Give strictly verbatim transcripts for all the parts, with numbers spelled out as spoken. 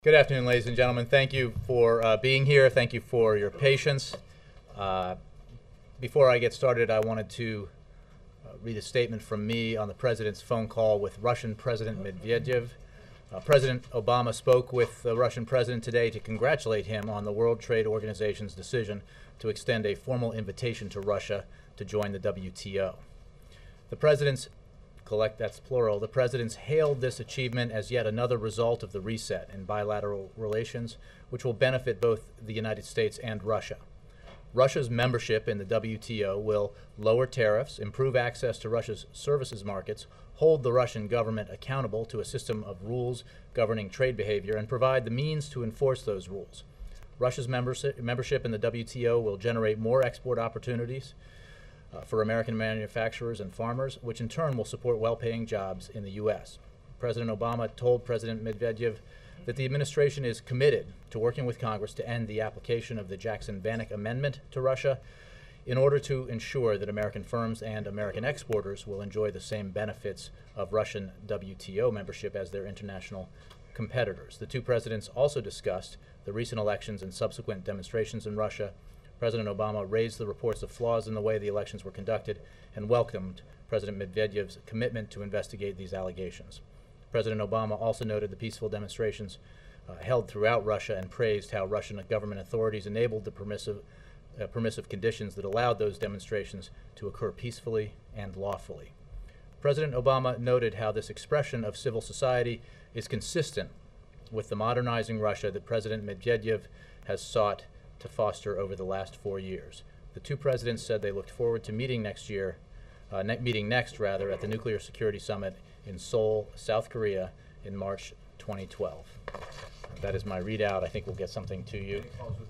Good afternoon, ladies and gentlemen. Thank you for uh, being here. Thank you for your patience. Uh, before I get started, I wanted to uh, read a statement from me on the President's phone call with Russian President Medvedev. Uh, President Obama spoke with the Russian President today to congratulate him on the World Trade Organization's decision to extend a formal invitation to Russia to join the W T O. The President's Collect, that's plural. The presidents hailed this achievement as yet another result of the reset in bilateral relations, which will benefit both the United States and Russia. Russia's membership in the W T O will lower tariffs, improve access to Russia's services markets, hold the Russian government accountable to a system of rules governing trade behavior, and provide the means to enforce those rules. Russia's membership in the W T O will generate more export opportunities Uh, for American manufacturers and farmers, which in turn will support well-paying jobs in the U S President Obama told President Medvedev that the administration is committed to working with Congress to end the application of the Jackson-Vanik Amendment to Russia in order to ensure that American firms and American exporters will enjoy the same benefits of Russian W T O membership as their international competitors. The two presidents also discussed the recent elections and subsequent demonstrations in Russia. President Obama raised the reports of flaws in the way the elections were conducted and welcomed President Medvedev's commitment to investigate these allegations. President Obama also noted the peaceful demonstrations uh, held throughout Russia and praised how Russian government authorities enabled the permissive, uh, permissive conditions that allowed those demonstrations to occur peacefully and lawfully. President Obama noted how this expression of civil society is consistent with the modernizing Russia that President Medvedev has sought to foster over the last four years. The two presidents said they looked forward to meeting next year, uh, ne meeting next rather, at the Nuclear Security Summit in Seoul, South Korea, in March twenty twelve. That is my readout. I think we'll get something to you.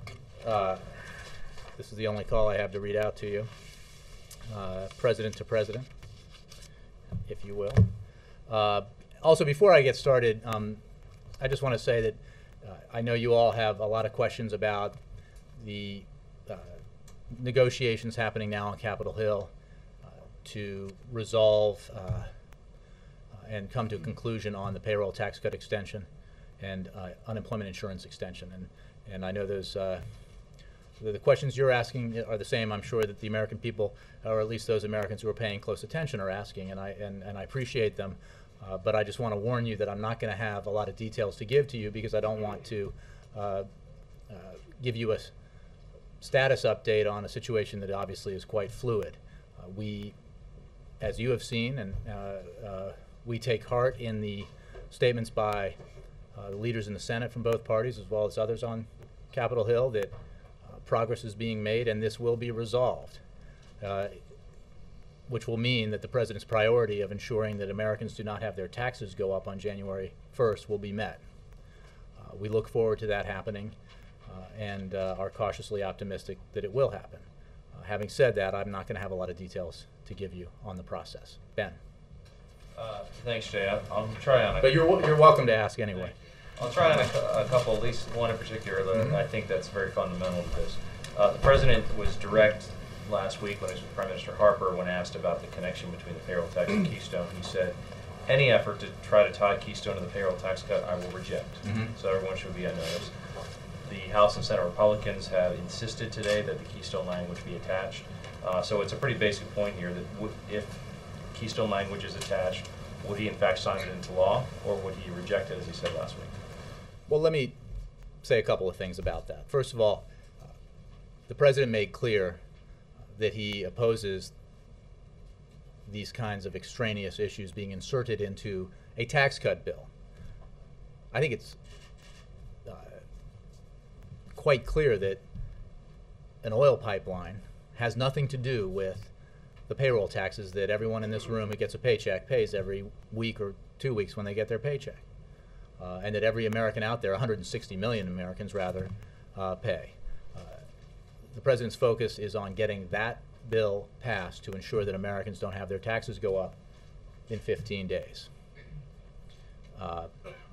Uh, this is the only call I have to read out to you. Uh, president to president, if you will. Uh, also, before I get started, um, I just want to say that uh, I know you all have a lot of questions about the uh, negotiations happening now on Capitol Hill uh, to resolve uh, uh, and come to a conclusion on the payroll tax cut extension and uh, unemployment insurance extension. And, and I know those uh, the, the questions you're asking are the same, I'm sure, that the American people, or at least those Americans who are paying close attention, are asking, and I, and, and I appreciate them. Uh, but I just want to warn you that I'm not going to have a lot of details to give to you because I don't want to uh, uh, give you a status update on a situation that obviously is quite fluid. Uh, we, as you have seen, and uh, uh, we take heart in the statements by uh, the leaders in the Senate from both parties, as well as others on Capitol Hill, that uh, progress is being made and this will be resolved, uh, which will mean that the President's priority of ensuring that Americans do not have their taxes go up on January first will be met. Uh, we look forward to that happening. Uh, and uh, are cautiously optimistic that it will happen. Uh, having said that, I'm not going to have a lot of details to give you on the process. Ben. Uh, thanks, Jay. I'll, I'll try on a But you're, you're welcome to ask anyway. I'll try on a, a couple, at least one in particular, that mm-hmm. I think that's very fundamental to this. Uh, the President was direct last week when he was with Prime Minister Harper when asked about the connection between the payroll tax and Keystone. He said, any effort to try to tie Keystone to the payroll tax cut, I will reject. Mm-hmm. So everyone should be on notice. The House and Senate Republicans have insisted today that the Keystone language be attached. Uh, so it's a pretty basic point here that w if Keystone language is attached, would he in fact sign it into law, or would he reject it, as he said last week? Well, let me say a couple of things about that. First of all, uh, the President made clear that he opposes these kinds of extraneous issues being inserted into a tax cut bill. I think it's quite clear that an oil pipeline has nothing to do with the payroll taxes that everyone in this room who gets a paycheck pays every week or two weeks when they get their paycheck, uh, and that every American out there, one hundred sixty million Americans rather, uh, pay. Uh, the President's focus is on getting that bill passed to ensure that Americans don't have their taxes go up in fifteen days. Uh,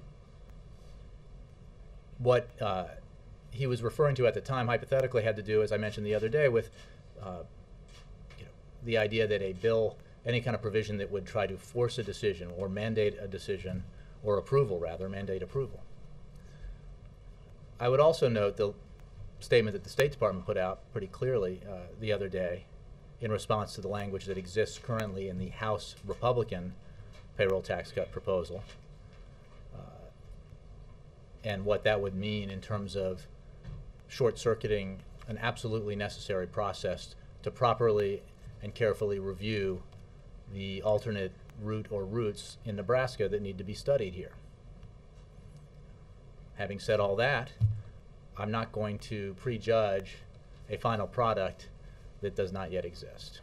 what uh, he was referring to at the time hypothetically had to do, as I mentioned the other day, with uh, you know, the idea that a bill, any kind of provision that would try to force a decision or mandate a decision, or approval rather, mandate approval. I would also note the statement that the State Department put out pretty clearly uh, the other day in response to the language that exists currently in the House Republican payroll tax cut proposal, uh, and what that would mean in terms of short-circuiting an absolutely necessary process to properly and carefully review the alternate route or routes in Nebraska that need to be studied here. Having said all that, I'm not going to prejudge a final product that does not yet exist.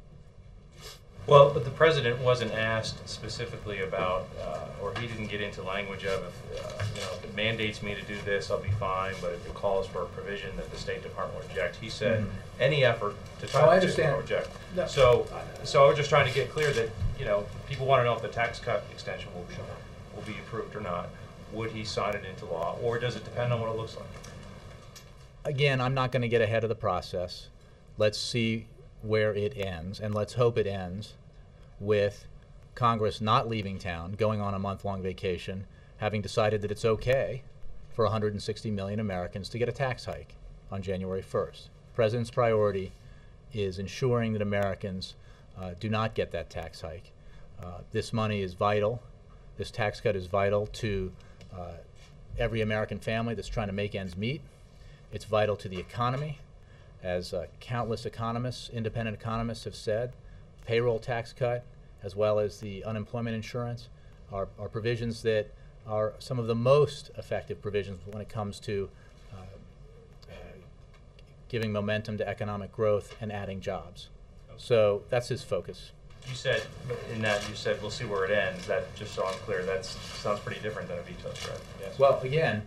Well, but the president wasn't asked specifically about, uh, or he didn't get into language of, if, uh, you know, if it mandates me to do this, I'll be fine, but if it calls for a provision that the State Department will reject, he said, Mhm. any effort to try Oh, I to State Department understand. reject. No. So, so I was just trying to get clear that, you know, people want to know if the tax cut extension will be, will be approved or not. Would he sign it into law, or does it depend on what it looks like? Again, I'm not going to get ahead of the process. Let's see where it ends, and let's hope it ends with Congress not leaving town, going on a month-long vacation, having decided that it's okay for one hundred sixty million Americans to get a tax hike on January first. The President's priority is ensuring that Americans uh, do not get that tax hike. Uh, this money is vital. This tax cut is vital to uh, every American family that's trying to make ends meet. It's vital to the economy. As uh, countless economists, independent economists have said, payroll tax cut, as well as the unemployment insurance, are, are provisions that are some of the most effective provisions when it comes to uh, uh, giving momentum to economic growth and adding jobs. So that's his focus. You said, in that, you said, we'll see where it ends. That, just so I'm clear, that sounds pretty different than a veto threat. Yes? Well, again,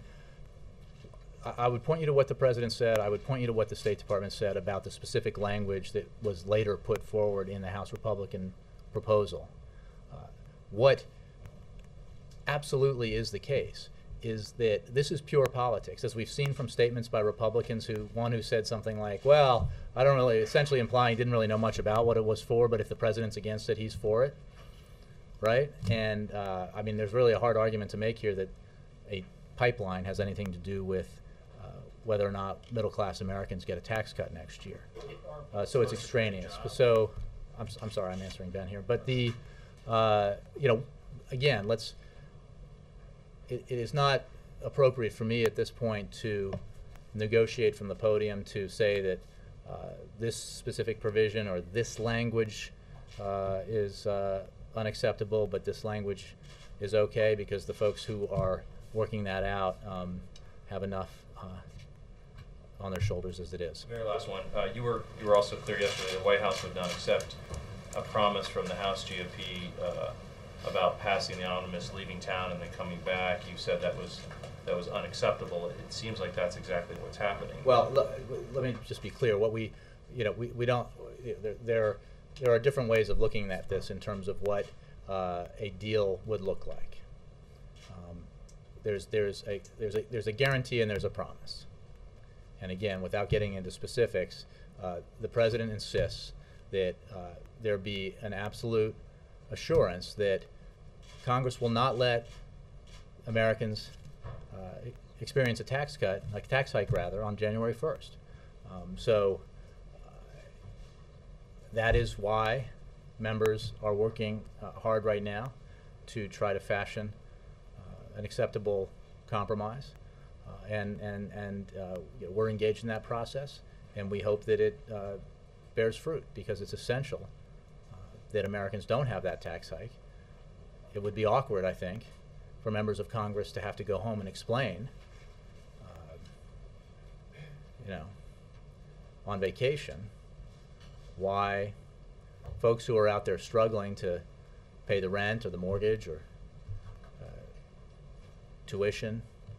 I, I would point you to what the President said. I would point you to what the State Department said about the specific language that was later put forward in the House Republican proposal. Uh, what absolutely is the case is that this is pure politics, as we've seen from statements by Republicans who, one who said something like, well, I don't really, essentially implying he didn't really know much about what it was for, but if the President's against it, he's for it, right? And uh, I mean, there's really a hard argument to make here that a pipeline has anything to do with uh, whether or not middle-class Americans get a tax cut next year. Uh, so it's extraneous. So, I'm, I'm sorry, I'm answering Ben here, but the, uh, you know, again, let's, it, it is not appropriate for me at this point to negotiate from the podium to say that uh, this specific provision or this language uh, is uh, unacceptable, but this language is okay, because the folks who are working that out um, have enough uh, on their shoulders as it is. Very last one. Uh, you were you were also clear yesterday the White House would not accept a promise from the House G O P uh, about passing the omnibus, leaving town, and then coming back. You said that was that was unacceptable. It seems like that's exactly what's happening. Well, l let me just be clear. What we, you know, we, we don't. There, there there are different ways of looking at this in terms of what uh, a deal would look like. Um, there's there's a there's a there's a guarantee and there's a promise. And again, without getting into specifics, uh, the President insists that uh, there be an absolute assurance that Congress will not let Americans uh, experience a tax cut, like a tax hike rather, on January first. Um, so uh, that is why members are working uh, hard right now to try to fashion uh, an acceptable compromise. Uh, and and, and uh, you know, we're engaged in that process, and we hope that it uh, bears fruit, because it's essential uh, that Americans don't have that tax hike. It would be awkward, I think, for members of Congress to have to go home and explain, uh, you know, on vacation, why folks who are out there struggling to pay the rent or the mortgage or uh, tuition,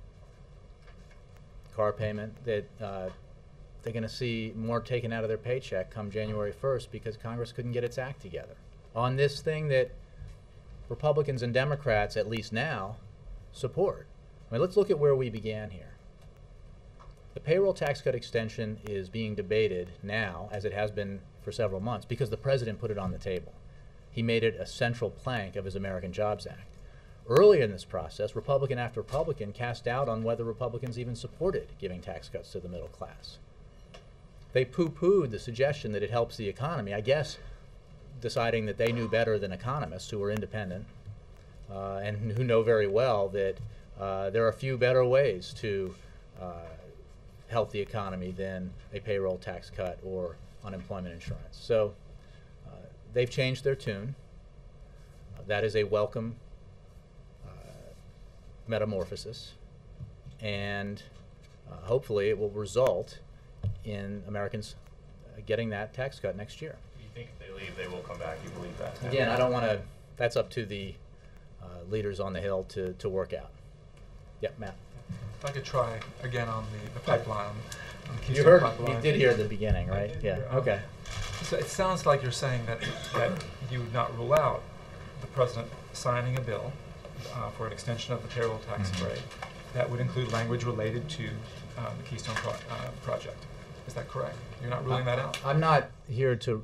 car payment, that uh, they're going to see more taken out of their paycheck come January first because Congress couldn't get its act together on this thing that Republicans and Democrats, at least now, support. I mean, let's look at where we began here. The payroll tax cut extension is being debated now, as it has been for several months, because the President put it on the table. He made it a central plank of his American Jobs Act. Earlier in this process, Republican after Republican cast doubt on whether Republicans even supported giving tax cuts to the middle class. They poo-pooed the suggestion that it helps the economy, I guess deciding that they knew better than economists who were independent uh, and who know very well that uh, there are few better ways to uh, help the economy than a payroll tax cut or unemployment insurance. So uh, they've changed their tune. Uh, that is a welcome uh, metamorphosis, and uh, hopefully it will result in Americans uh, getting that tax cut next year. You think if they leave, they will come back? You believe that? Again, I don't want to, that's up to the uh, leaders on the Hill to, to work out. Yep, Matt. If I could try again on the, the pipeline. On the You Keystone heard, pipeline. you did hear the beginning, I right? did Yeah, hear, um, okay. So it sounds like you're saying that, that you would not rule out the president signing a bill uh, for an extension of the payroll tax Mhm. break that would include language related to uh, the Keystone pro uh, project. Is that correct? You're not ruling that out? I'm not here to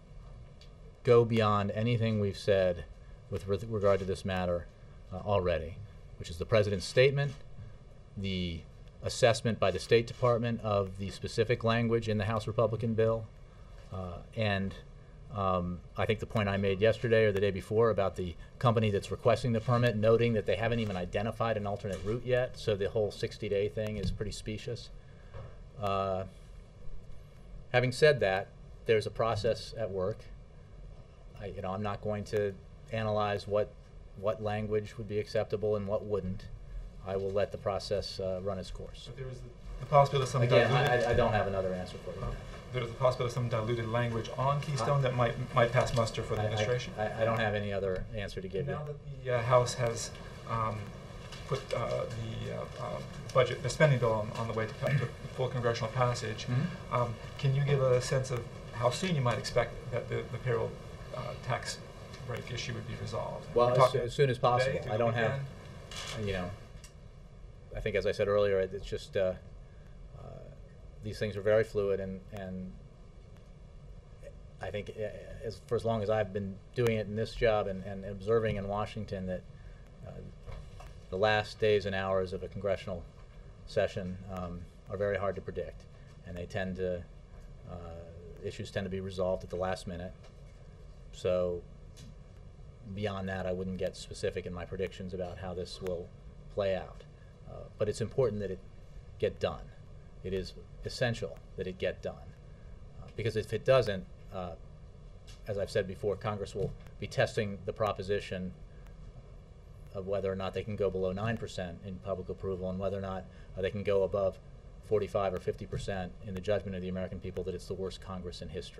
go beyond anything we've said with re regard to this matter uh, already, which is the president's statement, the assessment by the State Department of the specific language in the House Republican bill, uh, and um, I think the point I made yesterday or the day before about the company that's requesting the permit, noting that they haven't even identified an alternate route yet, so the whole sixty day thing is pretty specious. Uh, having said that, there's a process at work. I, you know, I'm not going to analyze what what language would be acceptable and what wouldn't. I will let the process uh, run its course. But there is the, the possibility of some Again, diluted, I, I don't have another answer for you. uh, there's the possibility of some diluted language on Keystone I- that might might pass muster for the I- I- administration. I, I don't have any other answer to give you. Now that the uh, House has um, put uh, the uh, um, budget, the spending bill on, on the way to, pa- to full congressional passage, Mhm. um, can you give a sense of how soon you might expect that the, the payroll uh, tax break issue would be resolved? Well, We're as, talking as soon as possible. today, through I the don't have, weekend? you know, I think as I said earlier, it- it's just, uh, uh, these things are very fluid, and, and I think uh, as, for as long as I've been doing it in this job and, and observing in Washington, that uh, the last days and hours of a congressional session um, are very hard to predict, and they tend to, uh, issues tend to be resolved at the last minute. So beyond that, I wouldn't get specific in my predictions about how this will play out. Uh, but it's important that it get done. It is essential that it get done. Uh, because if it doesn't, uh, as I've said before, Congress will be testing the proposition of whether or not they can go below nine percent in public approval, and whether or not uh, they can go above forty-five or fifty percent in the judgment of the American people that it's the worst Congress in history.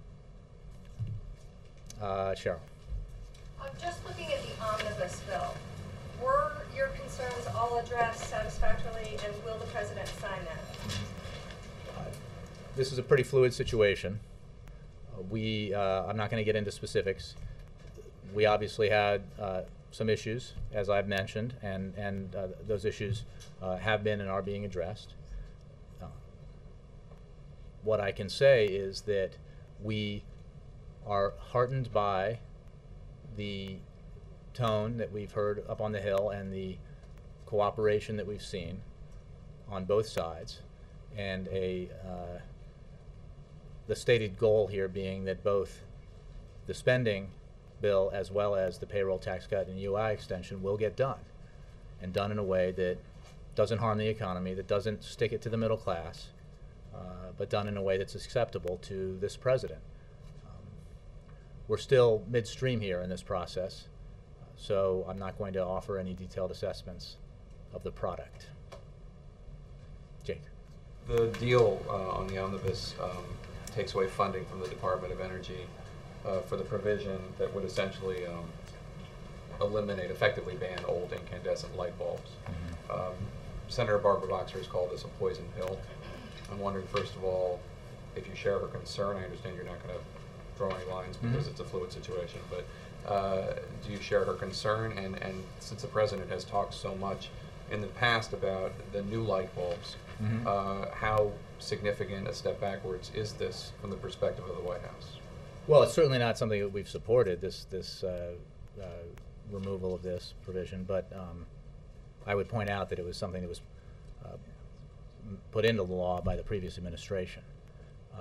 Uh, Cheryl. I'm just looking at the omnibus bill. Were your concerns all addressed satisfactorily, and will the president sign that? Uh, This is a pretty fluid situation. Uh, We, uh, I'm not going to get into specifics. We obviously had uh, some issues, as I've mentioned, and, and uh, those issues uh, have been and are being addressed. Uh, What I can say is that we are heartened by the tone that we've heard up on the Hill and the cooperation that we've seen on both sides, and a uh, the stated goal here being that both the spending bill as well as the payroll tax cut and U I extension will get done, and done in a way that doesn't harm the economy, that doesn't stick it to the middle class, uh, but done in a way that's acceptable to this president. Um, we're still midstream here in this process, so I'm not going to offer any detailed assessments of the product. Jake. The deal uh, on the omnibus um, takes away funding from the Department of Energy uh, for the provision that would essentially um, eliminate, effectively ban old incandescent light bulbs. Mm-hmm. Um, Senator Barbara Boxer has called this a poison pill. I'm wondering, first of all, if you share her concern. I understand you're not going to draw any lines because Mhm. it's a fluid situation, but uh, do you share her concern? And, and since the president has talked so much in the past about the new light bulbs, Mhm. uh, how significant a step backwards is this from the perspective of the White House? Well, it's certainly not something that we've supported, this, this uh, uh, removal of this provision, but um, I would point out that it was something that was uh, m- put into the law by the previous administration. Uh,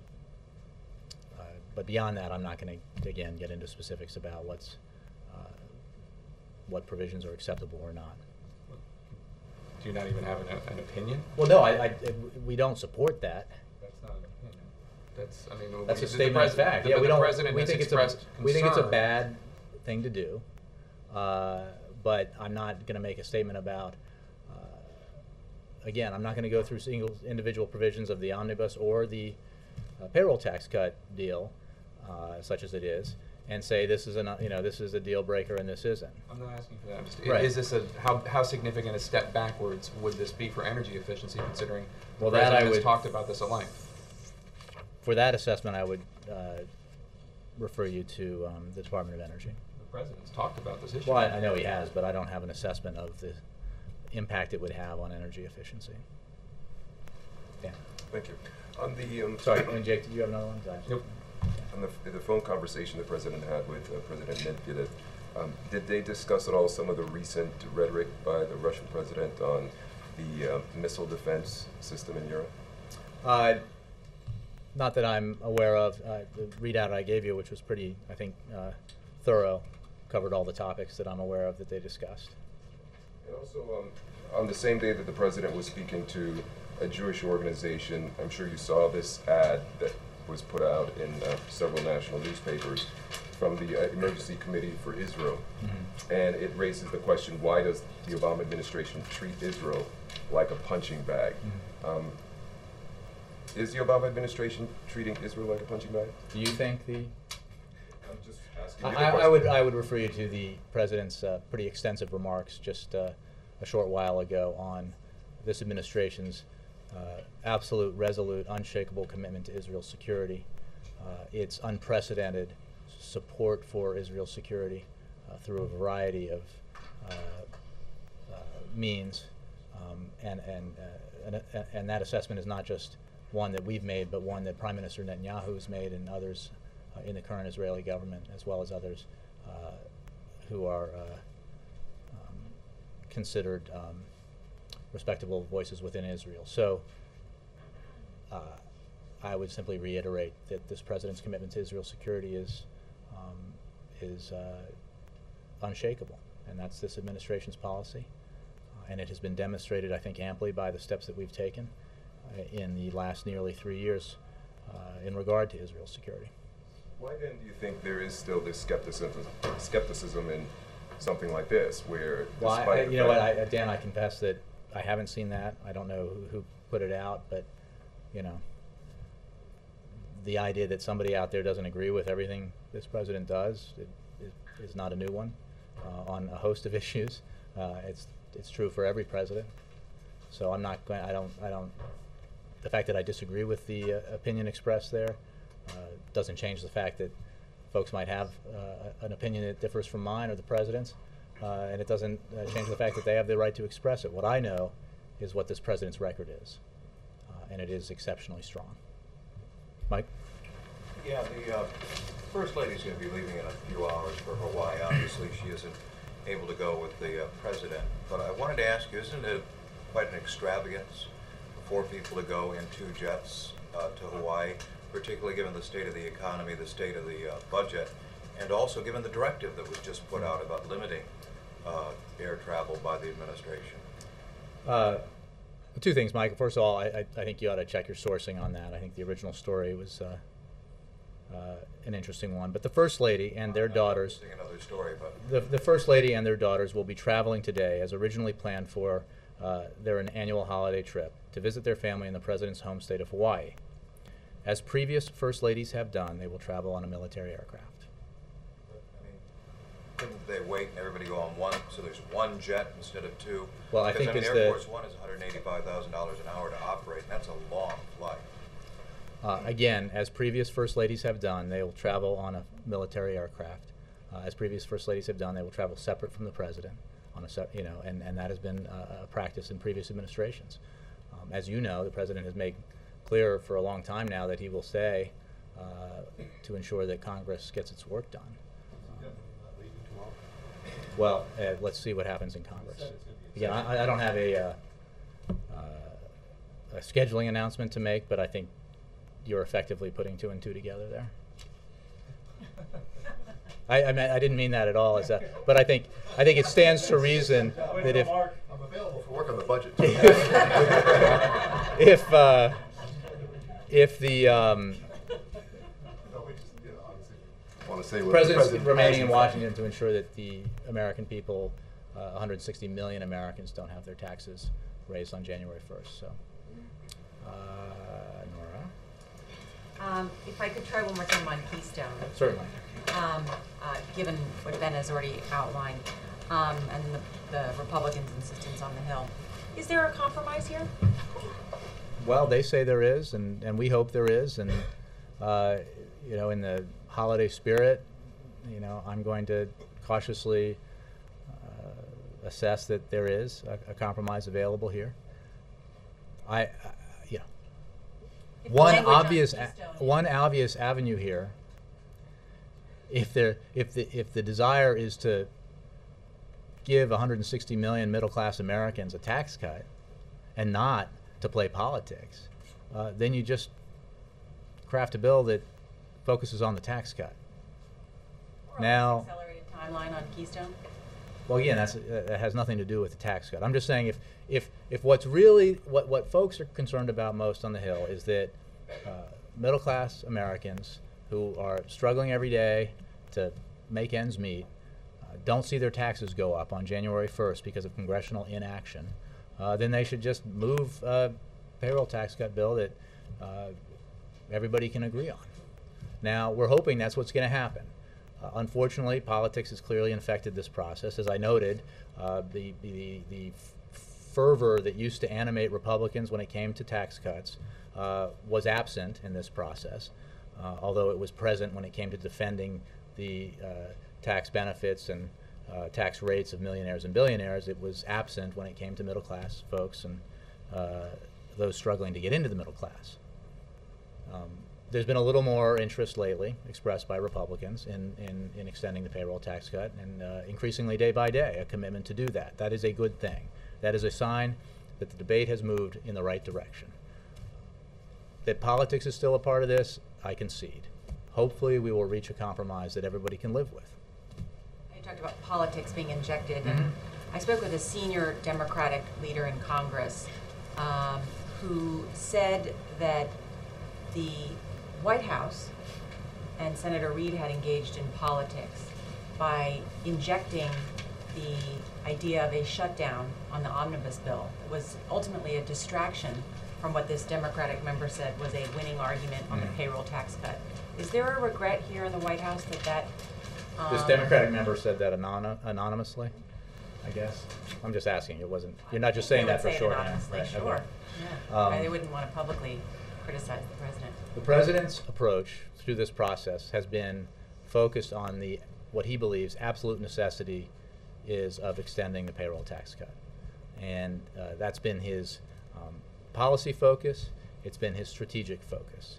uh, but beyond that, I'm not going to again get into specifics about what's uh, what provisions are acceptable or not. Do you not even have an, an opinion? Well, no, I, I, we don't support that. That's not an opinion. That's, I mean. That's the a statement of pres- fact. the- Yeah, but we the don't. president We has think it's a expressed we think it's a concern. bad thing to do, uh, but I'm not going to make a statement about. Uh, again, I'm not going to go through single individual provisions of the omnibus or the uh, payroll tax cut deal, uh, such as it is, and say this is an you know this is a deal breaker and this isn't. I'm not asking for that. I'm just, Right. Is this a, how, how significant a step backwards would this be for energy efficiency, considering Well, the that I president has would- talked about this at length? For that assessment, I would uh, refer you to um, the Department of Energy. The president's talked about this issue. Well, I, I know he has, but I don't have an assessment of the impact it would have on energy efficiency. Yeah. Thank you. On the, um, Sorry, and Jake, did you have another one? Sorry. Nope. on the, the phone conversation the president had with uh, President Medvedev, um, did they discuss at all some of the recent rhetoric by the Russian president on the uh, missile defense system in Europe? Uh, not that I'm aware of. Uh, the readout I gave you, which was pretty, I think, uh, thorough, covered all the topics that I'm aware of that they discussed. And also, um, on the same day that the president was speaking to a Jewish organization, I'm sure you saw this ad that was put out in uh, several national newspapers from the uh, Emergency Committee for Israel. Mm-hmm. And it raises the question, why does the Obama administration treat Israel like a punching bag? Mm-hmm. Um, is the Obama administration treating Israel like a punching bag? Do you think the? I'm just asking I, you the I- I question. would I would refer you to the president's uh, pretty extensive remarks just uh, a short while ago on this administration's uh, absolute, resolute, unshakable commitment to Israel's security, uh, its unprecedented support for Israel's security uh, through a variety of uh, uh, means, um, and and, uh, and and that assessment is not just one that we've made, but one that Prime Minister Netanyahu has made, and others uh, in the current Israeli government, as well as others uh, who are uh, um, considered um, respectable voices within Israel. So uh, I would simply reiterate that this president's commitment to Israel's security is um, is uh, unshakable, and that's this administration's policy. Uh, and it has been demonstrated, I think, amply by the steps that we've taken uh, in the last nearly three years uh, in regard to Israel's security. Why then do you think there is still this skepticism, skepticism in something like this, where Well, I, despite I, the you know what, fact- I, Dan, I confess that I haven't seen that. I don't know who, who put it out, but, you know, the idea that somebody out there doesn't agree with everything this president does it, it is not a new one uh, on a host of issues. Uh, it's it's true for every president. So I'm not going. I don't. I don't. The fact that I disagree with the uh, opinion expressed there uh, doesn't change the fact that folks might have uh, an opinion that differs from mine or the president's, uh, and it doesn't uh, change the fact that they have the right to express it. What I know is what this president's record is, uh, and it is exceptionally strong. Mike? Yeah, the uh, First Lady's going to be leaving in a few hours for Hawaii. Obviously, she isn't able to go with the uh, President. But I wanted to ask you, isn't it quite an extravagance for four people to go in two jets uh, to Hawaii, particularly given the state of the economy, the state of the uh, budget, and also given the directive that was just put out about limiting uh, air travel by the administration? Uh, two things, Michael. First of all, I, I, I think you ought to check your sourcing on that. I think the original story was uh, uh, an interesting one. But the First Lady and their I'm not daughters, missing another story, but the, the First Lady and their daughters will be traveling today, as originally planned for uh, their annual holiday trip, to visit their family in the President's home state of Hawaii. As previous First Ladies have done, they will travel on a military aircraft. I mean, couldn't they wait and everybody go on one, so there's one jet instead of two? Well, I Because, think mean, it's Air the- Force One is one hundred eighty-five thousand dollars an hour to operate, and that's a long flight. Uh, again, as previous First Ladies have done, they will travel on a military aircraft. Uh, as previous First Ladies have done, they will travel separate from the President, on a se- you know, and, and that has been uh, a practice in previous administrations. Um, as you know, the President has made clear for a long time now that he will stay uh, to ensure that Congress gets its work done. Well, uh, let's see what happens in Congress. Again, I, I don't have a, uh, uh, a scheduling announcement to make, but I think you're effectively putting two and two together there. I, I, mean, I didn't mean that at all, as a, but I think I think it stands to reason that if I'm available for work on the budget. if uh, if the um, Want to say what the President's president remaining in has Washington to ensure that the American people, uh, one hundred sixty million Americans, don't have their taxes raised on January first. So, uh, Nora, Um, if I could try one more time on Keystone. certainly. Um, uh, given what Ben has already outlined, um, and the, the Republicans' insistence on the Hill, is there a compromise here? Well, they say there is, and, and we hope there is, and uh, you know, in the holiday spirit, you know, I'm going to cautiously uh, assess that there is a, a compromise available here. I, uh, you know, If one language on obvious a- Keystone- one obvious avenue here. If there, if the if the desire is to give one hundred sixty million middle-class Americans a tax cut, and not to play politics, uh, then you just craft a bill that focuses on the tax cut. Or Now, accelerated timeline on Keystone? well, again, that's, uh, that has nothing to do with the tax cut. I'm just saying if, if, if what's really, what, what folks are concerned about most on the Hill is that uh, middle-class Americans who are struggling every day to make ends meet uh, don't see their taxes go up on January first because of congressional inaction, uh, then they should just move a payroll tax cut bill that uh, everybody can agree on. Now, we're hoping that's what's going to happen. Uh, unfortunately, politics has clearly infected this process. As I noted, uh, the, the, the fervor that used to animate Republicans when it came to tax cuts uh, was absent in this process, uh, although it was present when it came to defending the uh, tax benefits and uh, tax rates of millionaires and billionaires. It was absent when it came to middle class folks and uh, those struggling to get into the middle class. Um, There's been a little more interest lately expressed by Republicans in, in, in extending the payroll tax cut, and uh, increasingly day by day a commitment to do that. That is a good thing. That is a sign that the debate has moved in the right direction. That politics is still a part of this, I concede. Hopefully we will reach a compromise that everybody can live with. You talked about politics being injected, Mhm. and I spoke with a senior Democratic leader in Congress um, who said that the White House and Senator Reid had engaged in politics by injecting the idea of a shutdown on the omnibus bill. It was ultimately a distraction from what this Democratic member said was a winning argument on the Mhm. payroll tax cut. Is there a regret here in the White House that that This um, Democratic member said that anon anonymously, I guess. I'm just asking. It wasn't. You're not just I saying think that for they would say it shorthand. anonymously, Right, sure. okay. Yeah. Um, they wouldn't want to publicly criticize the president. The president's approach through this process has been focused on the what he believes absolute necessity is of extending the payroll tax cut, and uh, that's been his um, policy focus. It's been his strategic focus.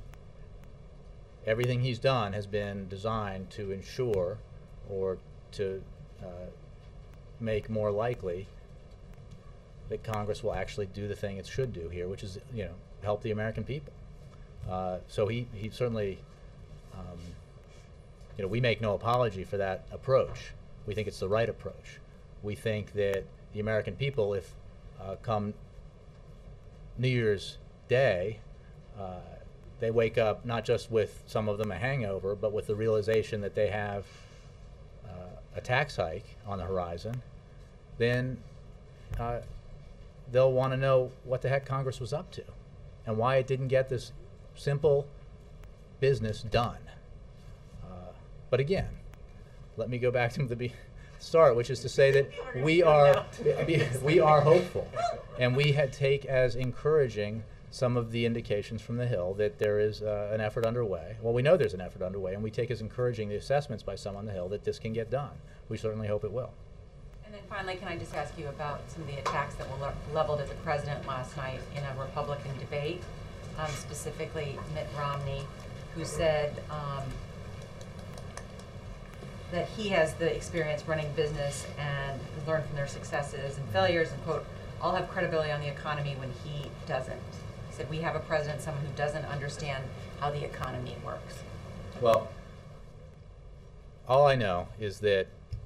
Everything he's done has been designed to ensure or to uh, make more likely that Congress will actually do the thing it should do here, which is, you know, help the American people. Uh, so he, he certainly, um, you know, we make no apology for that approach. We think it's the right approach. We think that the American people, if uh, come New Year's Day, uh, they wake up not just with some of them a hangover, but with the realization that they have uh, a tax hike on the horizon, then uh, they'll want to know what the heck Congress was up to and why it didn't get this simple business done. Uh, but again, let me go back to the be start, which is to say that we are we are hopeful, and we had take as encouraging some of the indications from the Hill that there is uh, an effort underway. Well, we know there's an effort underway, and we take as encouraging the assessments by some on the Hill that this can get done. We certainly hope it will. And then finally, can I just ask you about some of the attacks that were le leveled at the president last night in a Republican debate, um, specifically Mitt Romney, who said um, that he has the experience running business and has learned from their successes and failures, and quote, I'll have credibility on the economy when he doesn't. He said, we have a president, someone who doesn't understand how the economy works. Well, all I know is that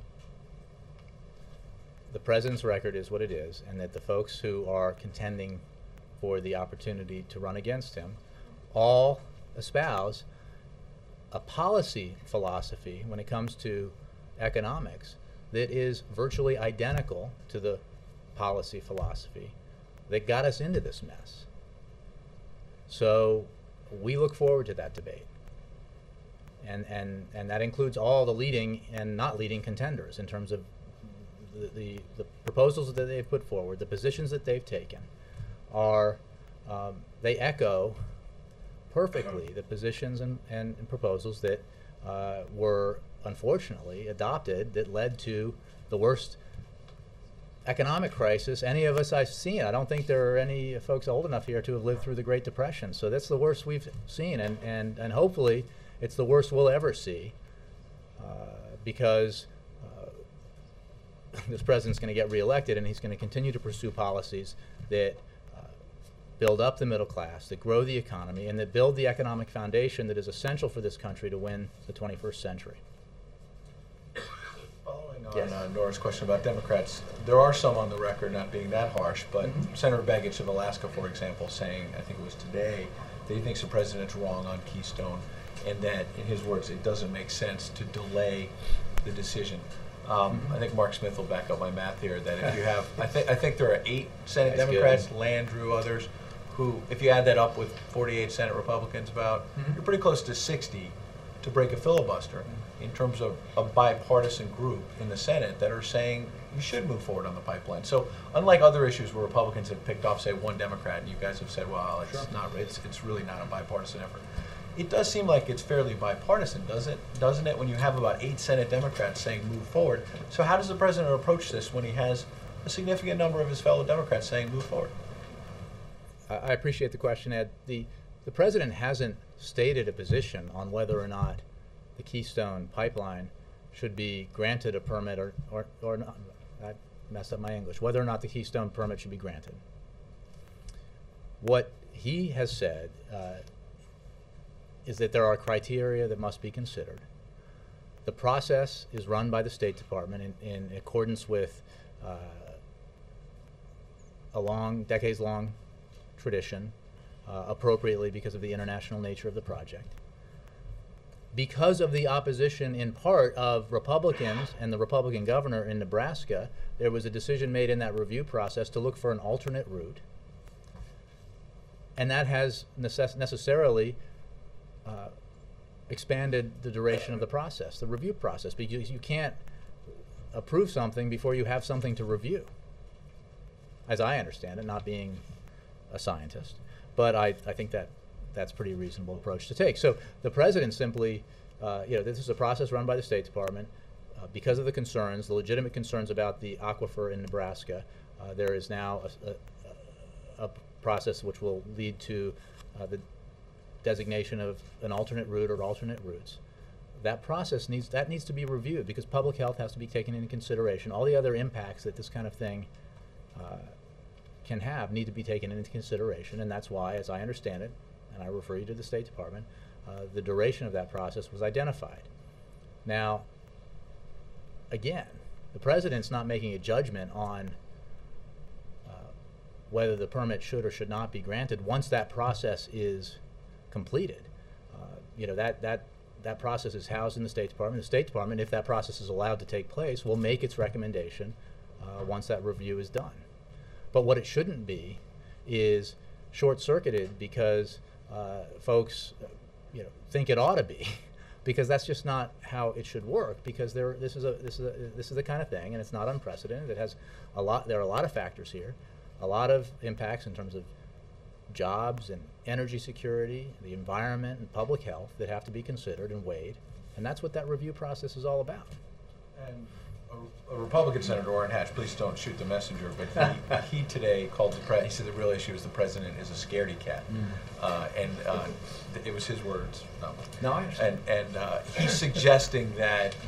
the president's record is what it is, and that the folks who are contending for the opportunity to run against him all espouse a policy philosophy when it comes to economics that is virtually identical to the policy philosophy that got us into this mess. So we look forward to that debate. And, and, and that includes all the leading and not leading contenders in terms of the, the, the proposals that they've put forward, the positions that they've taken are, um, they echo perfectly the positions and, and, and proposals that uh, were unfortunately adopted that led to the worst economic crisis any of us I've seen. I don't think there are any folks old enough here to have lived through the Great Depression. So that's the worst we've seen, and, and, and hopefully it's the worst we'll ever see, uh, because uh, this president's going to get reelected, and he's going to continue to pursue policies that uh, build up the middle class, that grow the economy, and that build the economic foundation that is essential for this country to win the twenty-first century. Following on Yes. uh, Nora's question about Democrats, there are some on the record not being that harsh, but Mm-hmm. Senator Begich of Alaska, for example, saying, I think it was today, that he thinks the president's wrong on Keystone, and that, in his words, it doesn't make sense to delay the decision. Um, Mm-hmm. I think Mark Smith will back up my math here, that if you have, I think I think there are eight Senate That's Democrats, good. Landrieu, others, who, if you add that up with forty-eight Senate Republicans about, Mhm. you're pretty close to sixty to break a filibuster in terms of a bipartisan group in the Senate that are saying you should move forward on the pipeline. So unlike other issues where Republicans have picked off, say, one Democrat, and you guys have said, well, it's Sure. not, it's, it's really not a bipartisan effort. It does seem like it's fairly bipartisan, does it? Doesn't it, when you have about eight Senate Democrats saying move forward? So how does the president approach this when he has a significant number of his fellow Democrats saying move forward? I I appreciate the question, Ed. The, the president hasn't stated a position on whether or not the Keystone Pipeline should be granted a permit or, or, or not. I messed up my English. Whether or not the Keystone permit should be granted. What he has said uh, is that there are criteria that must be considered. The process is run by the State Department in, in accordance with uh, a long, decades-long tradition, uh, appropriately because of the international nature of the project. Because of the opposition in part of Republicans and the Republican governor in Nebraska, there was a decision made in that review process to look for an alternate route. And that has necess necessarily uh, expanded the duration of the process, the review process, because you can't approve something before you have something to review, as I understand it, not being a scientist. But I, I think that that's a pretty reasonable approach to take. So the president simply, uh, you know, this is a process run by the State Department. Uh, because of the concerns, the legitimate concerns about the aquifer in Nebraska, uh, there is now a, a, a process which will lead to uh, the designation of an alternate route or alternate routes. That process needs, that needs to be reviewed because public health has to be taken into consideration. All the other impacts that this kind of thing uh, can have need to be taken into consideration, and that's why, as I understand it, and I refer you to the State Department, uh, the duration of that process was identified. Now, again, the president's not making a judgment on uh, whether the permit should or should not be granted once that process is completed. Uh, you know, that, that, that process is housed in the State Department. The State Department, if that process is allowed to take place, will make its recommendation uh, once that review is done. But what it shouldn't be is short-circuited because uh, folks, uh, you know, think it ought to be, because that's just not how it should work. Because there, this is a, this is a, this is the kind of thing, and it's not unprecedented. It has a lot. There are a lot of factors here, a lot of impacts in terms of jobs and energy security, the environment and public health that have to be considered and weighed, and that's what that review process is all about. And a, a Republican Senator, Orrin Hatch, please don't shoot the messenger, but he, he today called the pre he said the real issue is the president is a scaredy cat. Mm. Uh, and uh, th it was his words. Um, No, I understand. And, and uh, he's suggesting that you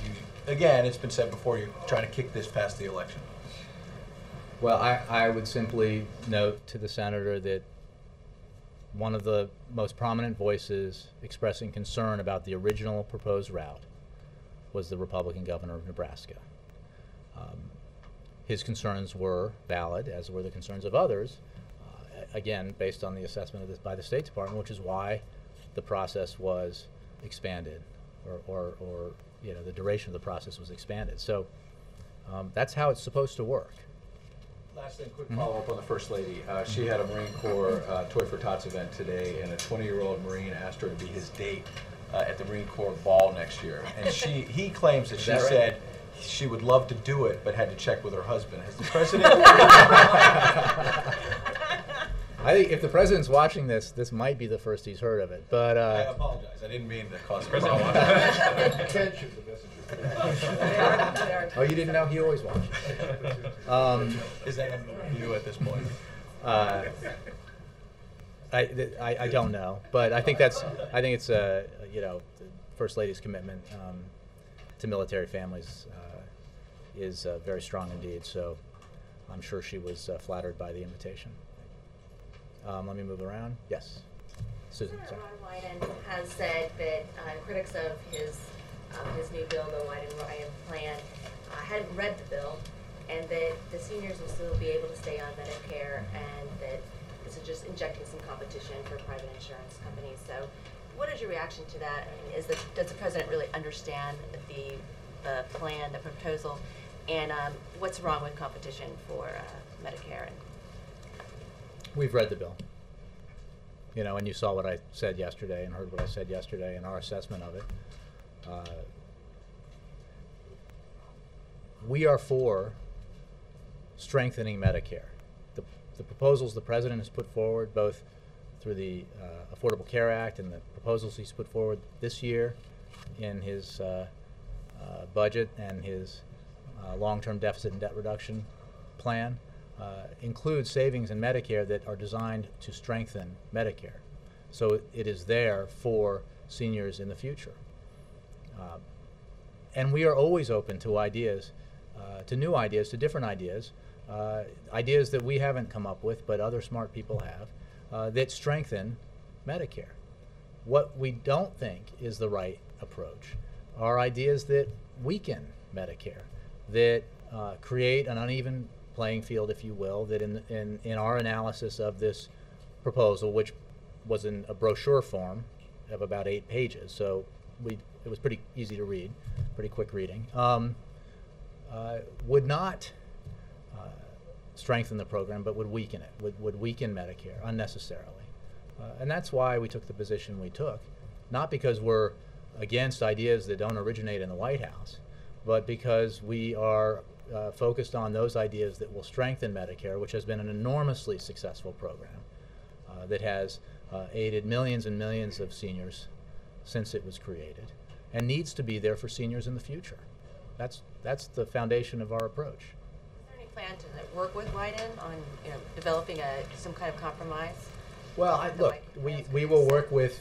again, it's been said before, you're trying to kick this past the election. Well, I, I would simply note to the senator that one of the most prominent voices expressing concern about the original proposed route was the Republican governor of Nebraska. Um, his concerns were valid, as were the concerns of others, uh, again, based on the assessment of this by the State Department, which is why the process was expanded, or, or, or you know, the duration of the process was expanded. So um, that's how it's supposed to work. Last thing, quick Mhm. follow-up on the First Lady. Uh, she had a Marine Corps uh, Toy for Tots event today, and a twenty-year-old Marine asked her to be his date uh, at the Marine Corps ball next year. And she, he claims that Is she that right? said she would love to do it, but had to check with her husband. Has the president? I think if the president's watching this, this might be the first he's heard of it. But I uh, apologize. I didn't mean to cause a President problem. Attention, the messenger. oh, you didn't know he always watches. Um, Is that under review at this point? uh, I, th- I I don't know, but I think that's I think it's a uh, you know the First Lady's commitment um, to military families uh, is uh, very strong indeed. So I'm sure she was uh, flattered by the invitation. Um, let me move around. Yes, Susan. Senator Sorry. Ron Wyden has said that uh, critics of his um, his new bill, the Wyden-Ryan plan, uh, hadn't read the bill, and that the seniors will still be able to stay on Medicare, and that this is just injecting some competition for private insurance companies. So, what is your reaction to that? I mean, is the does the president really understand the the plan, the proposal, and um, what's wrong with competition for uh, Medicare? And We've read the bill. You know, and you saw what I said yesterday and heard what I said yesterday and our assessment of it. Uh, we are for strengthening Medicare. The, the proposals the president has put forward, both through the uh, Affordable Care Act and the proposals he's put forward this year in his uh, uh, budget and his uh, long-term deficit and debt reduction plan, uh, include savings in Medicare that are designed to strengthen Medicare. So it is there for seniors in the future. Uh, and we are always open to ideas, uh, to new ideas, to different ideas, uh, ideas that we haven't come up with but other smart people have, uh, that strengthen Medicare. What we don't think is the right approach are ideas that weaken Medicare, that uh, create an uneven playing field, if you will, that in, in, in our analysis of this proposal, which was in a brochure form of about eight pages, so we, it was pretty easy to read, pretty quick reading, um, uh, would not uh, strengthen the program, but would weaken it, would, would weaken Medicare unnecessarily. Uh, and that's why we took the position we took, not because we're against ideas that don't originate in the White House, but because we are uh, focused on those ideas that will strengthen Medicare, which has been an enormously successful program uh, that has uh, aided millions and millions of seniors since it was created, and needs to be there for seniors in the future. That's, that's the foundation of our approach. is there any plan to work with Wyden on, you know, developing a some kind of compromise? Well, I, That look, might we, transfer we this. will work with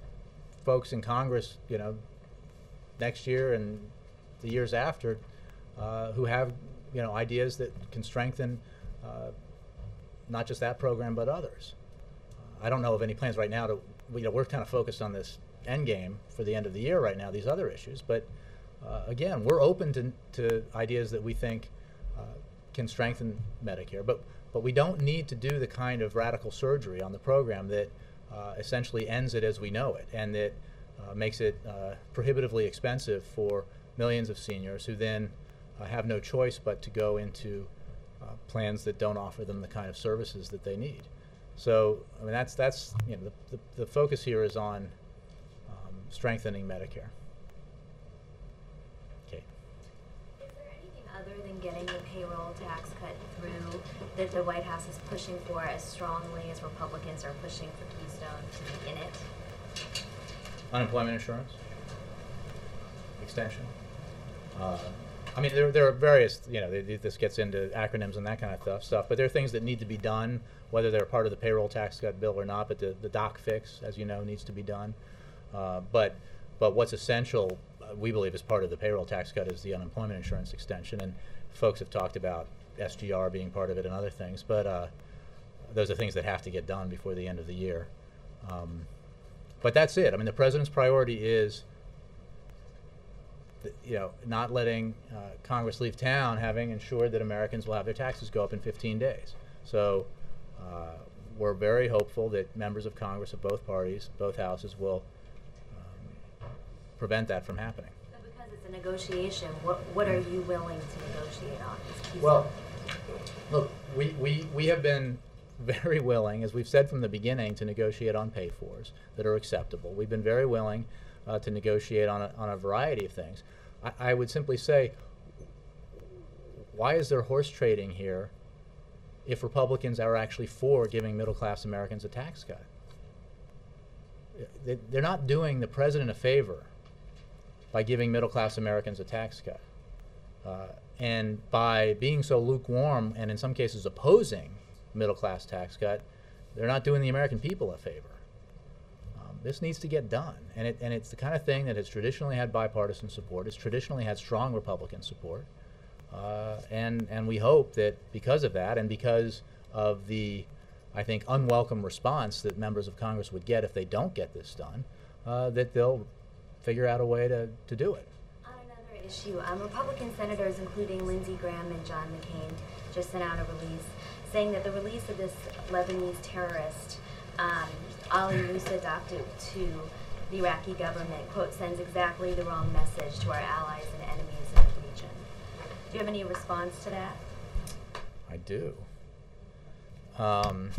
folks in Congress, you know, next year and the years after, uh, who have, you know, ideas that can strengthen uh, not just that program but others. Uh, I don't know of any plans right now to, you know, we're kind of focused on this end game for the end of the year right now, these other issues, but uh, again, we're open to, to ideas that we think uh, can strengthen Medicare, but but we don't need to do the kind of radical surgery on the program that uh, essentially ends it as we know it, and that uh, makes it uh, prohibitively expensive for millions of seniors who then uh, have no choice but to go into uh, plans that don't offer them the kind of services that they need. So, I mean, that's, that's you know, the, the, the focus here is on um, strengthening Medicare. Okay. Is there anything other than getting the payroll tax cut through that the White House is pushing for as strongly as Republicans are pushing for Keystone to be in it? Unemployment insurance extension. Uh, I mean, there, there are various, you know, th this gets into acronyms and that kind of stuff, stuff, but there are things that need to be done, whether they're part of the payroll tax cut bill or not, but the, the doc fix, as you know, needs to be done. Uh, but, but what's essential, uh, we believe is part of the payroll tax cut is the unemployment insurance extension, and folks have talked about S G R being part of it and other things, but uh, those are things that have to get done before the end of the year. Um, but that's it. I mean, the president's priority is, th- you know, not letting uh, Congress leave town, having ensured that Americans will have their taxes go up in fifteen days. So uh, we're very hopeful that members of Congress of both parties, both houses, will um, prevent that from happening. So because it's a negotiation, what, what are you willing to negotiate on? Is Keystone- Well, look, we, we, we have been very willing, as we've said from the beginning, to negotiate on pay-fors that are acceptable. We've been very willing uh, to negotiate on a, on a variety of things. I, I would simply say, why is there horse trading here if Republicans are actually for giving middle-class Americans a tax cut? They, they're not doing the president a favor by giving middle-class Americans a tax cut. Uh, and by being so lukewarm and in some cases opposing middle-class tax cut, they're not doing the American people a favor. Um, this needs to get done, and, it, and it's the kind of thing that has traditionally had bipartisan support. It's traditionally had strong Republican support, uh, and, and we hope that because of that and because of the, I think, unwelcome response that members of Congress would get if they don't get this done, uh, that they'll figure out a way to, to do it. On another issue, um, Republican senators, including Lindsey Graham and John McCain, just sent out a release saying that the release of this Lebanese terrorist, um, Ali Musa Dakdouk, to the Iraqi government, quote, sends exactly the wrong message to our allies and enemies in the region. Do you have any response to that? I do. Um,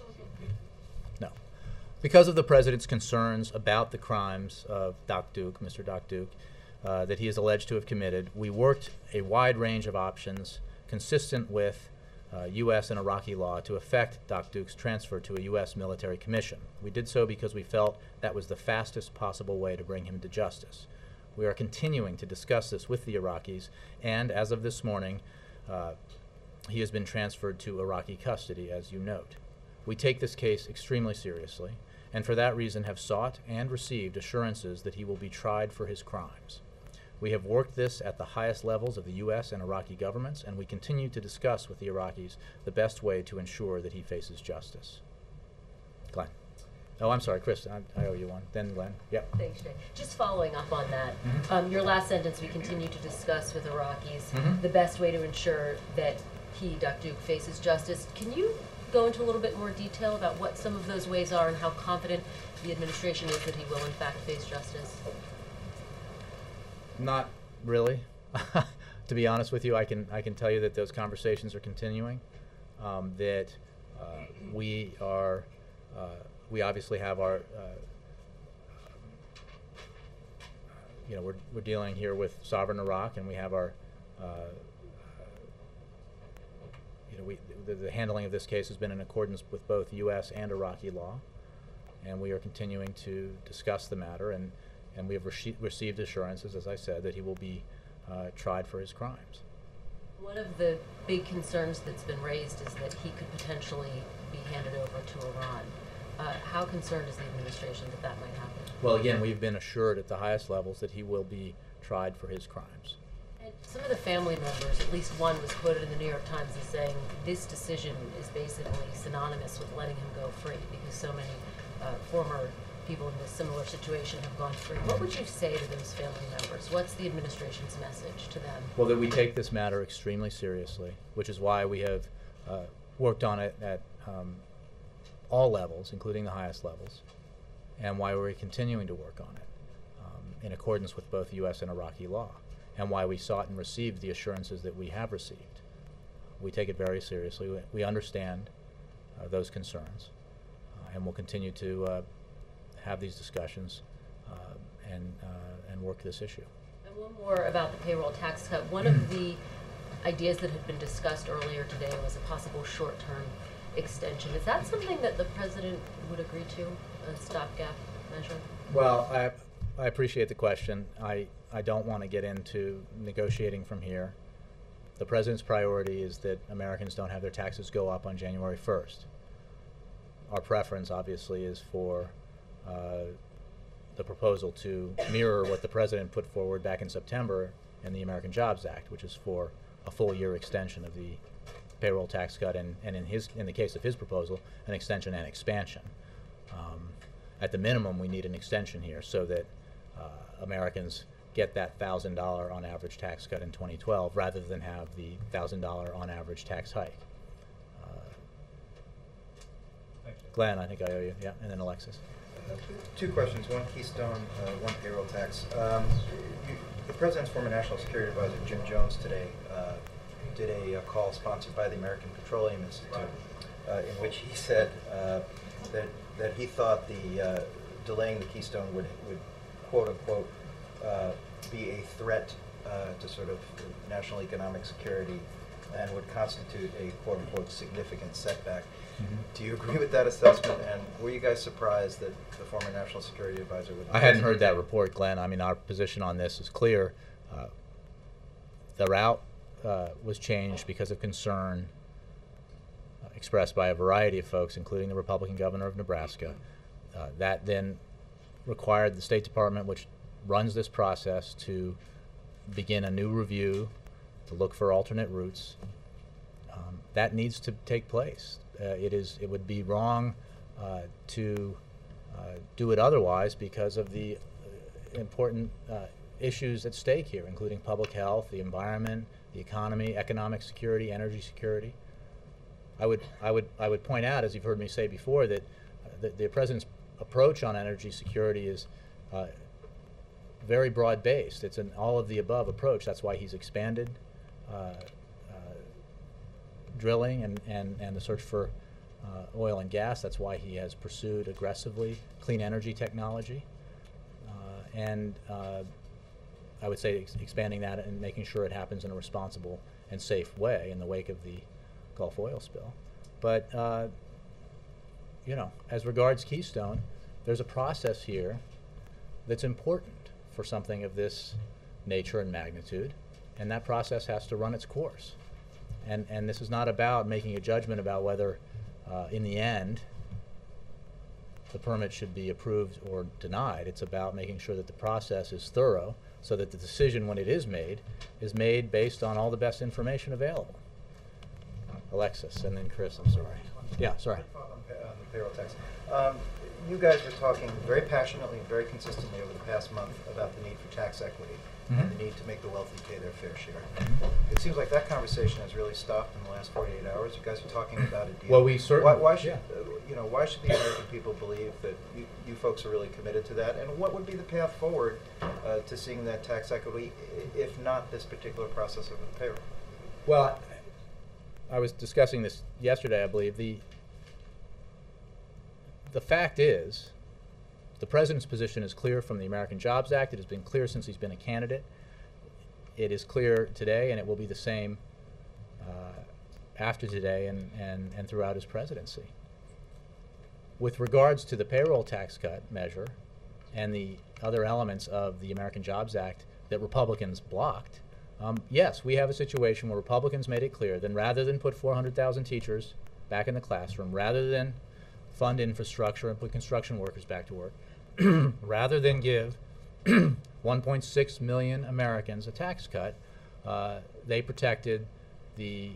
no. Because of the president's concerns about the crimes of Dakdouk, Mister Dakdouk, uh, that he is alleged to have committed, we worked a wide range of options consistent with uh, U S and Iraqi law to effect Dakdouk's transfer to a U S military commission. We did so because we felt that was the fastest possible way to bring him to justice. We are continuing to discuss this with the Iraqis, and as of this morning, uh, he has been transferred to Iraqi custody, as you note. We take this case extremely seriously, and for that reason have sought and received assurances that he will be tried for his crimes. We have worked this at the highest levels of the U S and Iraqi governments, and we continue to discuss with the Iraqis the best way to ensure that he faces justice. Glenn. Oh, I'm sorry, Chris, I, I owe you one. Then Glenn. Yep. Thanks, Jay. Just following up on that, Mhm. um, your last sentence, we continue to discuss with Iraqis Mhm. the best way to ensure that he, Dakdouk, faces justice. Can you go into a little bit more detail about what some of those ways are and how confident the administration is that he will in fact face justice? Not really. To be honest with you, I can I can tell you that those conversations are continuing. Um, that uh, we are uh, we obviously have our uh, you know we're we're dealing here with sovereign Iraq, and we have our uh, you know we the, the handling of this case has been in accordance with both U S and Iraqi law, and we are continuing to discuss the matter, and. And we have rece- received assurances, as I said, that he will be uh, tried for his crimes. One of the big concerns that's been raised is that he could potentially be handed over to Iran. Uh, how concerned is the administration that that might happen? Well, again, we've been assured at the highest levels that he will be tried for his crimes. And some of the family members, at least one was quoted in the New York Times as saying this decision is basically synonymous with letting him go free because so many uh, former people in this similar situation have gone free. What would you say to those family members? What's the administration's message to them? Well, that we take this matter extremely seriously, which is why we have uh, worked on it at um, all levels, including the highest levels, and why we're continuing to work on it um, in accordance with both U S and Iraqi law, and why we sought and received the assurances that we have received. We take it very seriously. We, we understand uh, those concerns, uh, and we'll continue to uh, have these discussions uh, and uh, and work this issue. And one more about the payroll tax cut. One of the ideas that had been discussed earlier today was a possible short-term extension. Is that something that the president would agree to, a stopgap measure? Well, I I appreciate the question. I I don't want to get into negotiating from here. The president's priority is that Americans don't have their taxes go up on January first. Our preference, obviously, is for Uh, the proposal to mirror what the president put forward back in September in the American Jobs Act, which is for a full year extension of the payroll tax cut, and, and in his in the case of his proposal, an extension and expansion. Um, at the minimum, we need an extension here so that uh, Americans get that thousand dollar on average tax cut in twenty twelve, rather than have the thousand dollar on average tax hike. Uh, Thank you. Glenn, I think I owe you. Yeah, and then Alexis. Two questions, one Keystone, uh, one payroll tax. Um, you, the President's former National Security Advisor, Jim Jones, today uh, did a, a call sponsored by the American Petroleum Institute, uh, in which he said uh, that, that he thought the uh, delaying the Keystone would, would quote unquote, uh, be a threat uh, to sort of national economic security and would constitute a quote unquote significant setback. Mm-hmm. Do you agree with that assessment, and were you guys surprised that the former National Security Advisor would... I hadn't heard that report, Glenn. I mean, our position on this is clear. Uh, the route uh, was changed because of concern uh, expressed by a variety of folks, including the Republican governor of Nebraska. Uh, that then required the State Department, which runs this process, to begin a new review, to look for alternate routes. Um, that needs to take place. Uh, it is. It would be wrong uh, to uh, do it otherwise because of the uh, important uh, issues at stake here, including public health, the environment, the economy, economic security, energy security. I would. I would. I would point out, as you've heard me say before, that uh, the, the president's approach on energy security is uh, very broad-based. It's an all-of-the-above approach. That's why he's expanded Uh, drilling and, and, and the search for uh, oil and gas. That's why he has pursued aggressively clean energy technology. Uh, and uh, I would say ex expanding that and making sure it happens in a responsible and safe way in the wake of the Gulf oil spill. But, uh, you know, as regards Keystone, there's a process here that's important for something of this nature and magnitude, and that process has to run its course. And, and this is not about making a judgment about whether, uh, in the end, the permit should be approved or denied. It's about making sure that the process is thorough so that the decision, when it is made, is made based on all the best information available. Alexis, and then Chris, I'm sorry. Yeah, sorry. On the payroll tax. Um, you guys were talking very passionately and very consistently over the past month about the need for tax equity. Mm-hmm. And the need to make the wealthy pay their fair share. Mm-hmm. It seems like that conversation has really stopped in the last forty-eight hours. You guys are talking about a deal. Well, we certainly. Why, why should yeah. uh, you know? Why should the American people believe that you, you folks are really committed to that? And what would be the path forward uh, to seeing that tax equity, if not this particular process of the payroll? Well, I was discussing this yesterday, I believe. The the fact is, the president's position is clear from the American Jobs Act. It has been clear since he's been a candidate. It is clear today, and it will be the same uh, after today and, and, and throughout his presidency. With regards to the payroll tax cut measure and the other elements of the American Jobs Act that Republicans blocked, um, yes, we have a situation where Republicans made it clear that rather than put four hundred thousand teachers back in the classroom, rather than fund infrastructure and put construction workers back to work, rather than give one point six million Americans a tax cut, uh, they protected the,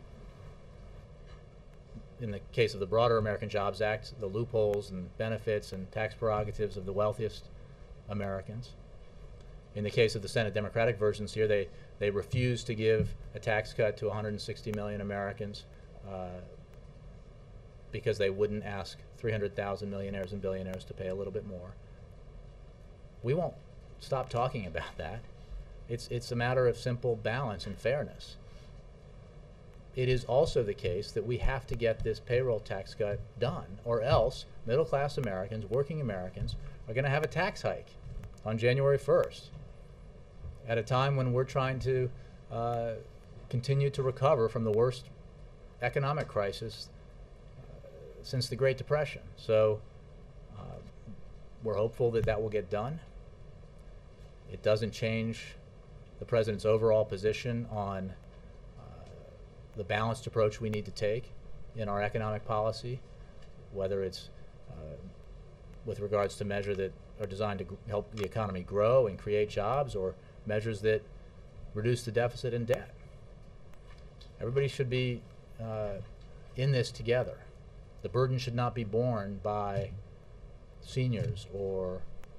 in the case of the broader American Jobs Act, the loopholes and benefits and tax prerogatives of the wealthiest Americans. In the case of the Senate Democratic versions here, they, they refused to give a tax cut to one hundred sixty million Americans uh, because they wouldn't ask three hundred thousand millionaires and billionaires to pay a little bit more. We won't stop talking about that. It's, it's a matter of simple balance and fairness. It is also the case that we have to get this payroll tax cut done, or else middle-class Americans, working Americans, are going to have a tax hike on January first, at a time when we're trying to uh, continue to recover from the worst economic crisis uh, since the Great Depression. So uh, we're hopeful that that will get done. It doesn't change the president's overall position on uh, the balanced approach we need to take in our economic policy, whether it's uh, with regards to measure that are designed to gr- help the economy grow and create jobs, or measures that reduce the deficit and debt. Everybody should be uh, in this together. The burden should not be borne by seniors or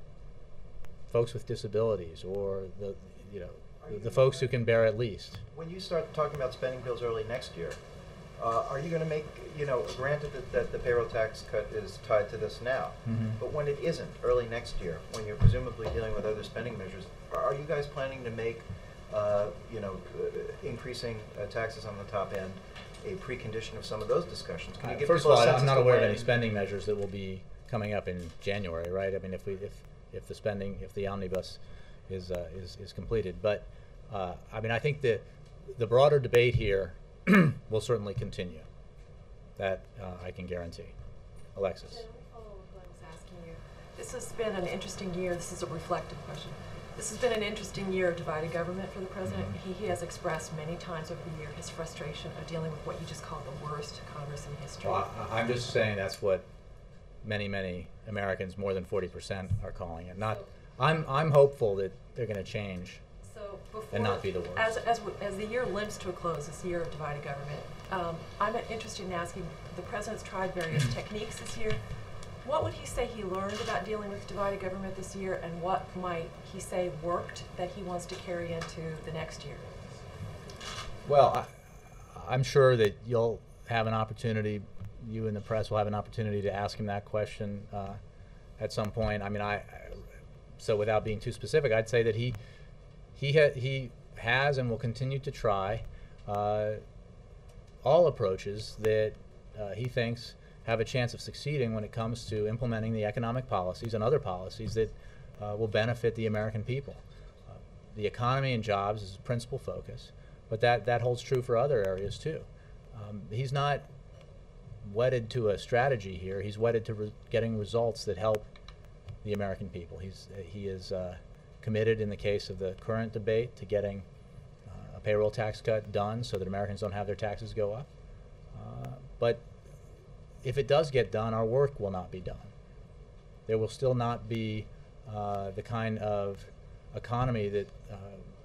folks with disabilities, or the, you know, the, the folks who can bear it least. When you start talking about spending bills early next year, uh, are you going to make, you know, granted that, that the payroll tax cut is tied to this now, Mhm. but when it isn't, early next year, when you're presumably dealing with other spending measures, are you guys planning to make, uh, you know, uh, increasing uh, taxes on the top end a precondition of some of those discussions? Can you Uh, give First of people all, a I- sense I'm as not to aware of when- any spending measures that will be coming up in January, right? I mean, if we, if, if the spending, if the omnibus is, uh, is, is completed. But, uh, I mean, I think the, the broader debate here will certainly continue. That, uh, I can guarantee. Alexis? Let me follow up what I was asking you. This has been an interesting year. This is a reflective question. This has been an interesting year of divided government for the president. Mhm. He, he has expressed many times over the year his frustration of dealing with what you just called the worst Congress in history. Well, I, I'm just saying that's what many, many Americans, more than forty percent, are calling it. Not, I'm, I'm hopeful that they're gonna change So before, and not be the worst. As, as, w- as the year limps to a close, this year of divided government, um, I'm interested in asking, the president's tried various techniques this year. What would he say he learned about dealing with divided government this year, and what might he say worked that he wants to carry into the next year? Well, I, I'm sure that you'll have an opportunity, you and the press will have an opportunity to ask him that question uh, at some point. I mean, I, I so without being too specific, I'd say that he he ha he has and will continue to try uh, all approaches that uh, he thinks have a chance of succeeding when it comes to implementing the economic policies and other policies that uh, will benefit the American people. Uh, the economy and jobs is his principal focus, but that, that holds true for other areas too. Um, he's not wedded to a strategy here. He's wedded to re getting results that help the American people. He's, uh, he is uh, committed, in the case of the current debate, to getting uh, a payroll tax cut done so that Americans don't have their taxes go up. Uh, but if it does get done, our work will not be done. There will still not be uh, the kind of economy that uh,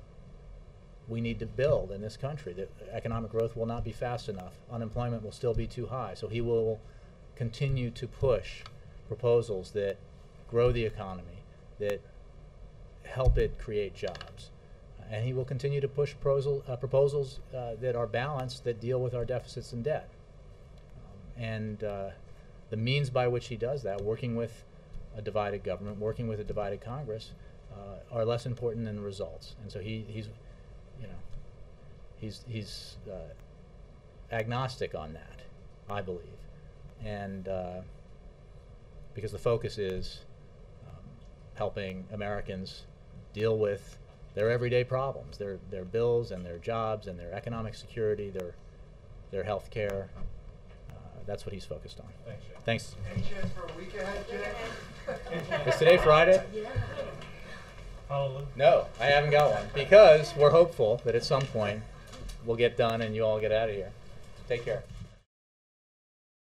we need to build in this country. That economic growth will not be fast enough. Unemployment will still be too high. So he will continue to push proposals that grow the economy, that help it create jobs. And he will continue to push proposal, uh, proposals uh, that are balanced, that deal with our deficits and debt. And uh, the means by which he does that, working with a divided government, working with a divided Congress, uh, are less important than the results. And so he, he's, you know, he's he's uh, agnostic on that, I believe, and uh, because the focus is um, helping Americans deal with their everyday problems, their their bills and their jobs and their economic security, their their health care. That's what he's focused on. Thanks, Jay. Thanks. Any chance for a week ahead, Jay? Is today Friday? Hallelujah. No, I haven't got one, because we're hopeful that at some point we'll get done and you all get out of here. Take care.